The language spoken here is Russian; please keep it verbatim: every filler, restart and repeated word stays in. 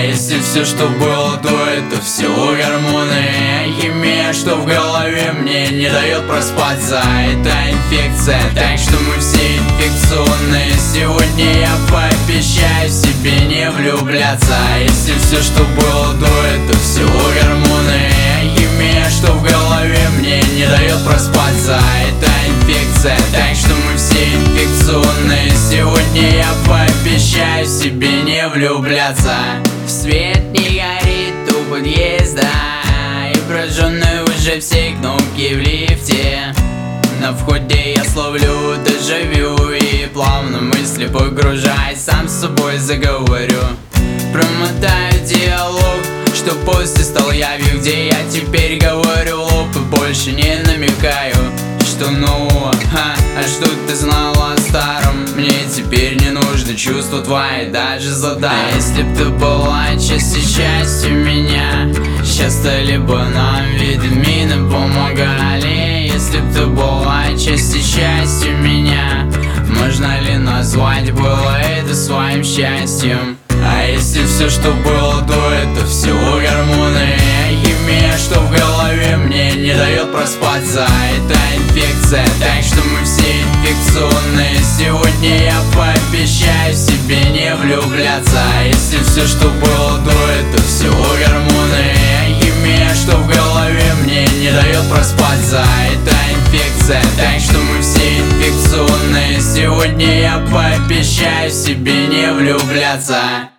если все, что было до, это всего гормоны, химия, что в голове мне не дает проспаться, это инфекция, так что мы все инфекционные. Сегодня я пообещаю себе не влюбляться, если все, что было до, это всего гормоны, химия, что в голове мне не дает проспаться, это инфекция, так что мы все инфекционные. Сегодня я пообещаю себе не влюбляться. Свет не горит у подъезда, и прожжены уже все кнопки в лифте. На входе я словлю дежавю и плавно мысли погружаясь, сам с собой заговорю. Промотаю диалог, что после стал явью, где я теперь говорю в лоб и больше не намекаю, что нового, ха, а что ты знала о старом? Мне теперь не нужно чувства твои даже задай. А если б ты была частью, частью меня, сейчас стали бы нам витамины помогали. Если б ты была частью, частью меня, можно ли назвать было это своим счастьем? А если все, что было до, это всего гормоны, химия, что в голове мне не дает проспаться, это инфекция, так что мы все инфекционные. Сегодня я пообещаю себе не влюбляться, а если все, что было до, это всего гормоны, химия, что в голове мне не дает проспаться, это инфекция, так что мы все инфекционные. Сегодня я пообещаю себе не влюбляться.